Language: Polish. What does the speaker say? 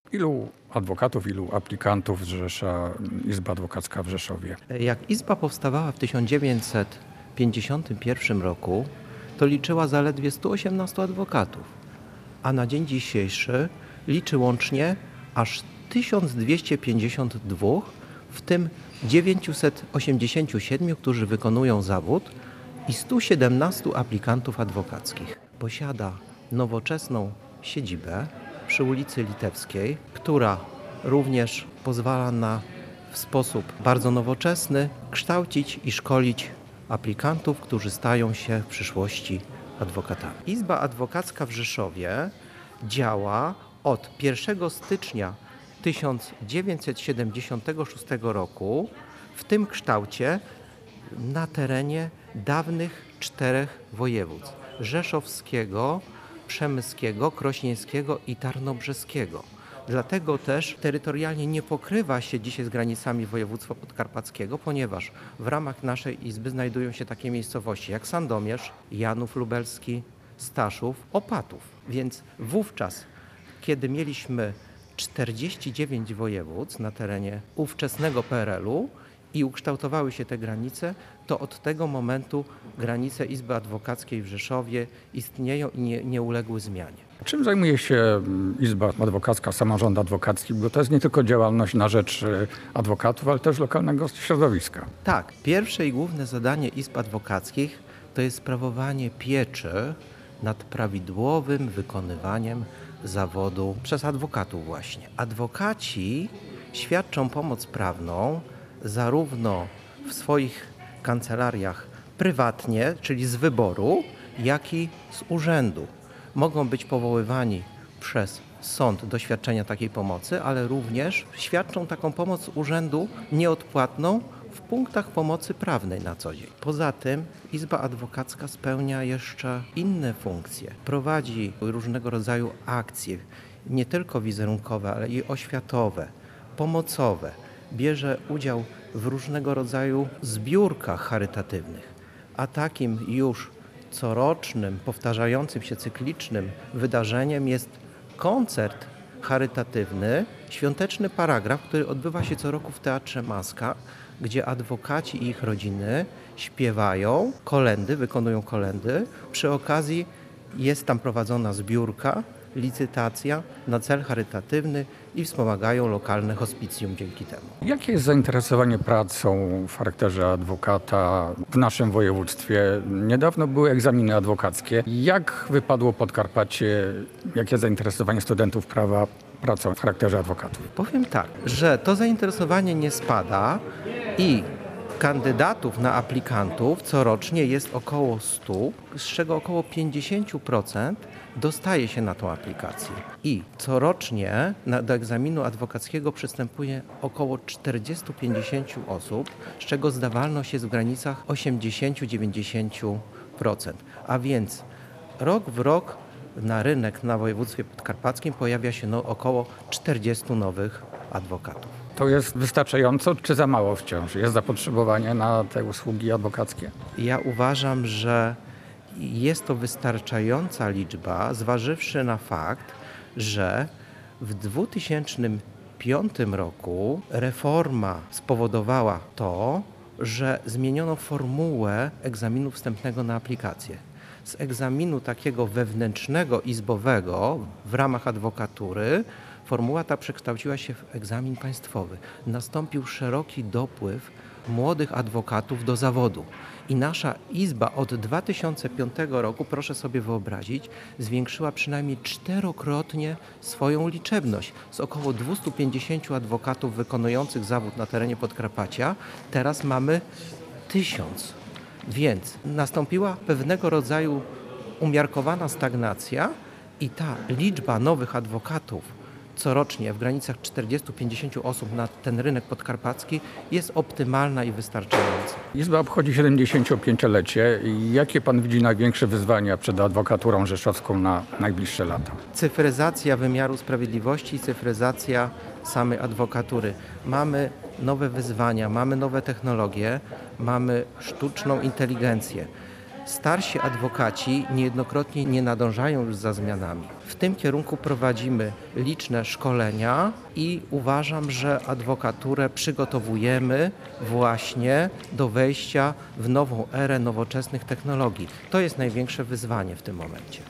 Ilu adwokatów, ilu aplikantów zrzesza Izba Adwokacka w Rzeszowie? Jak Izba powstawała w 1951 roku, to liczyła zaledwie 118 adwokatów, a na dzień dzisiejszy liczy łącznie aż 1252, w tym 987, którzy wykonują zawód i 117 aplikantów adwokackich. Posiada nowoczesną siedzibę przy ulicy Litewskiej, która również pozwala w sposób bardzo nowoczesny kształcić i szkolić aplikantów, którzy stają się w przyszłości adwokatami. Izba Adwokacka w Rzeszowie działa od 1 stycznia 1976 roku w tym kształcie na terenie dawnych 4 województw: rzeszowskiego, przemyskiego, krośnieńskiego i tarnobrzeskiego. Dlatego też terytorialnie nie pokrywa się dzisiaj z granicami województwa podkarpackiego, ponieważ w ramach naszej izby znajdują się takie miejscowości jak Sandomierz, Janów Lubelski, Staszów, Opatów. Więc wówczas, kiedy mieliśmy 49 województw na terenie ówczesnego PRL-u i ukształtowały się te granice, to od tego momentu granice Izby Adwokackiej w Rzeszowie istnieją i nie uległy zmianie. Czym zajmuje się Izba Adwokacka, samorząd adwokacki? Bo to jest nie tylko działalność na rzecz adwokatów, ale też lokalnego środowiska. Tak, pierwsze i główne zadanie izb adwokackich to jest sprawowanie pieczy nad prawidłowym wykonywaniem zawodu przez adwokatów właśnie. Adwokaci świadczą pomoc prawną zarówno w swoich kancelariach prywatnie, czyli z wyboru, jak i z urzędu. Mogą być powoływani przez sąd do świadczenia takiej pomocy, ale również świadczą taką pomoc z urzędu nieodpłatną w punktach pomocy prawnej na co dzień. Poza tym Izba Adwokacka spełnia jeszcze inne funkcje. Prowadzi różnego rodzaju akcje, nie tylko wizerunkowe, ale i oświatowe, pomocowe. Bierze udział w różnego rodzaju zbiórkach charytatywnych, a takim już corocznym, powtarzającym się cyklicznym wydarzeniem jest koncert charytatywny, świąteczny paragraf, który odbywa się co roku w Teatrze Maska, gdzie adwokaci i ich rodziny śpiewają kolędy, wykonują kolędy. Przy okazji jest tam prowadzona zbiórka, licytacja na cel charytatywny i wspomagają lokalne hospicjum dzięki temu. Jakie jest zainteresowanie pracą w charakterze adwokata w naszym województwie? Niedawno były egzaminy adwokackie. Jak wypadło Podkarpacie? Jakie zainteresowanie studentów prawa pracą w charakterze adwokatów? Powiem tak, że to zainteresowanie nie spada i kandydatów na aplikantów corocznie jest około 100, z czego około 50% dostaje się na tą aplikację. I corocznie do egzaminu adwokackiego przystępuje około 40-50 osób, z czego zdawalność jest w granicach 80-90%. A więc rok w rok na rynek na województwie podkarpackim pojawia się około 40 nowych adwokatów. To jest wystarczająco, czy za mało wciąż? Jest zapotrzebowanie na te usługi adwokackie? Ja uważam, że jest to wystarczająca liczba, zważywszy na fakt, że w 2005 roku reforma spowodowała to, że zmieniono formułę egzaminu wstępnego na aplikację. Z egzaminu takiego wewnętrznego, izbowego w ramach adwokatury formuła ta przekształciła się w egzamin państwowy. Nastąpił szeroki dopływ młodych adwokatów do zawodu. I nasza izba od 2005 roku, proszę sobie wyobrazić, zwiększyła przynajmniej 4-krotnie swoją liczebność. Z około 250 adwokatów wykonujących zawód na terenie Podkarpacia teraz mamy 1000. Więc nastąpiła pewnego rodzaju umiarkowana stagnacja i ta liczba nowych adwokatów corocznie w granicach 40-50 osób na ten rynek podkarpacki jest optymalna i wystarczająca. Izba obchodzi 75-lecie. Jakie pan widzi największe wyzwania przed adwokaturą rzeszowską na najbliższe lata? Cyfryzacja wymiaru sprawiedliwości i cyfryzacja samej adwokatury. Mamy nowe wyzwania, mamy nowe technologie, mamy sztuczną inteligencję. Starsi adwokaci niejednokrotnie nie nadążają już za zmianami. W tym kierunku prowadzimy liczne szkolenia i uważam, że adwokaturę przygotowujemy właśnie do wejścia w nową erę nowoczesnych technologii. To jest największe wyzwanie w tym momencie.